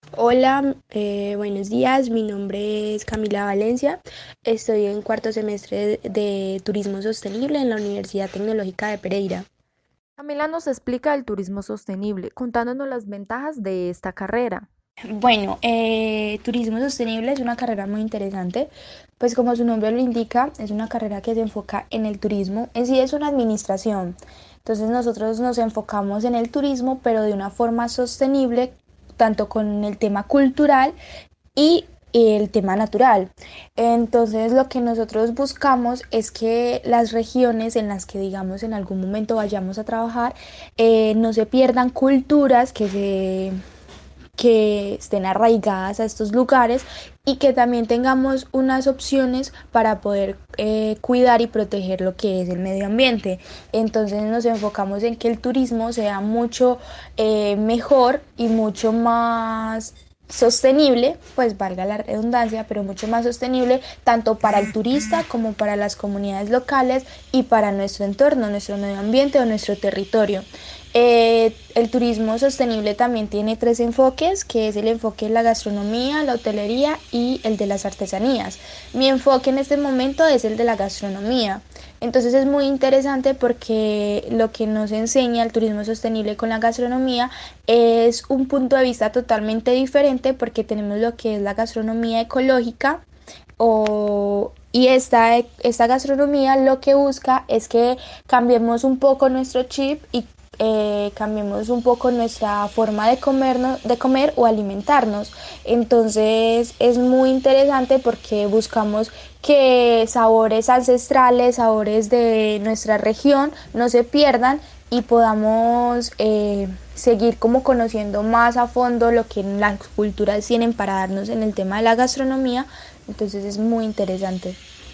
Hola, buenos días. Mi nombre es Camila Valencia. Estoy en cuarto semestre de Turismo Sostenible en la Universidad Tecnológica de Pereira. Camila nos explica el turismo sostenible, contándonos las ventajas de esta carrera. Bueno, Turismo Sostenible es una carrera muy interesante, pues como su nombre lo indica, es una carrera que se enfoca en el turismo. En sí es una administración. Entonces nosotros nos enfocamos en el turismo, pero de una forma sostenible, tanto con el tema cultural y el tema natural. Entonces lo que nosotros buscamos es que las regiones en las que digamos en algún momento vayamos a trabajar no se pierdan culturas que estén arraigadas a estos lugares y que también tengamos unas opciones para poder cuidar y proteger lo que es el medio ambiente. Entonces nos enfocamos en que el turismo sea mucho mejor y mucho más sostenible, pues valga la redundancia, pero mucho más sostenible tanto para el turista como para las comunidades locales y para nuestro entorno, nuestro medio ambiente o nuestro territorio. El turismo sostenible también tiene tres enfoques, que es el enfoque de la gastronomía, la hotelería y el de las artesanías. Mi enfoque en este momento es el de la gastronomía. Entonces es muy interesante porque lo que nos enseña el turismo sostenible con la gastronomía es un punto de vista totalmente diferente porque tenemos lo que es la gastronomía ecológica y esta gastronomía lo que busca es que cambiemos un poco nuestro chip y cambiemos un poco nuestra forma de comer o alimentarnos. Entonces es muy interesante porque buscamos que sabores ancestrales, sabores de nuestra región no se pierdan y podamos seguir como conociendo más a fondo lo que las culturas tienen para darnos en el tema de la gastronomía. Entonces es muy interesante.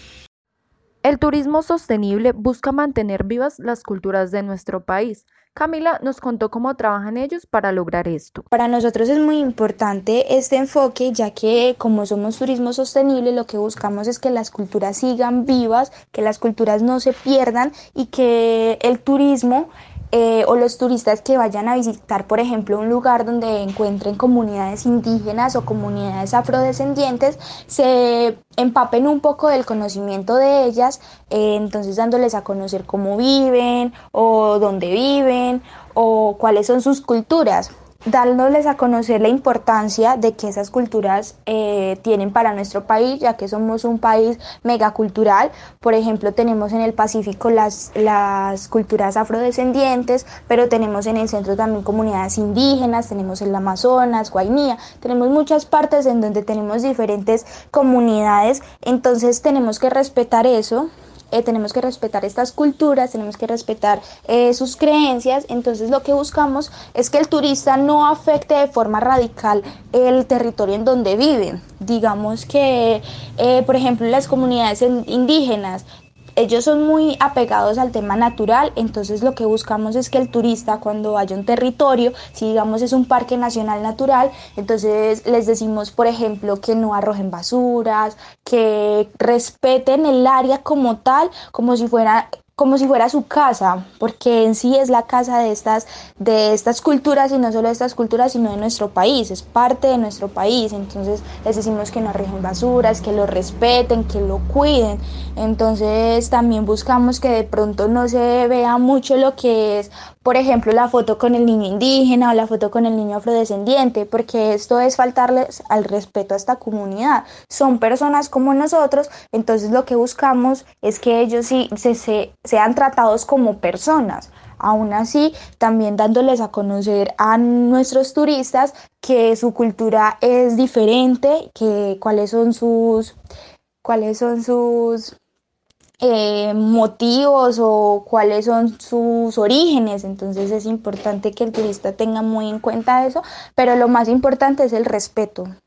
El turismo sostenible busca mantener vivas las culturas de nuestro país. Camila nos contó cómo trabajan ellos para lograr esto. Para nosotros es muy importante este enfoque, ya que como somos turismo sostenible, lo que buscamos es que las culturas sigan vivas, que las culturas no se pierdan y que el turismo o los turistas que vayan a visitar, por ejemplo, un lugar donde encuentren comunidades indígenas o comunidades afrodescendientes, se empapen un poco del conocimiento de ellas, entonces dándoles a conocer cómo viven o dónde viven o cuáles son sus culturas, dándoles a conocer la importancia de que esas culturas tienen para nuestro país, ya que somos un país megacultural. Por ejemplo, tenemos en el Pacífico las culturas afrodescendientes, pero tenemos en el centro también comunidades indígenas, tenemos el Amazonas, Guainía, tenemos muchas partes en donde tenemos diferentes comunidades, entonces tenemos que respetar eso, tenemos que respetar estas culturas, tenemos que respetar sus creencias. Entonces lo que buscamos es que el turista no afecte de forma radical el territorio en donde viven. Digamos que, por ejemplo, las comunidades indígenas, ellos son muy apegados al tema natural, entonces lo que buscamos es que el turista cuando vaya a un territorio, si digamos es un parque nacional natural, entonces les decimos, por ejemplo, que no arrojen basuras, que respeten el área como tal, como si fuera su casa, porque en sí es la casa de estas culturas y no solo de estas culturas, sino de nuestro país, es parte de nuestro país. Entonces les decimos que no arrojen basuras, que lo respeten, que lo cuiden. Entonces también buscamos que de pronto no se vea mucho lo que es, por ejemplo, la foto con el niño indígena o la foto con el niño afrodescendiente, porque esto es faltarles al respeto a esta comunidad. Son personas como nosotros, entonces lo que buscamos es que ellos sí sean tratados como personas. Aún así, también dándoles a conocer a nuestros turistas que su cultura es diferente, que cuáles son sus motivos o cuáles son sus orígenes. Entonces es importante que el turista tenga muy en cuenta eso, pero lo más importante es el respeto.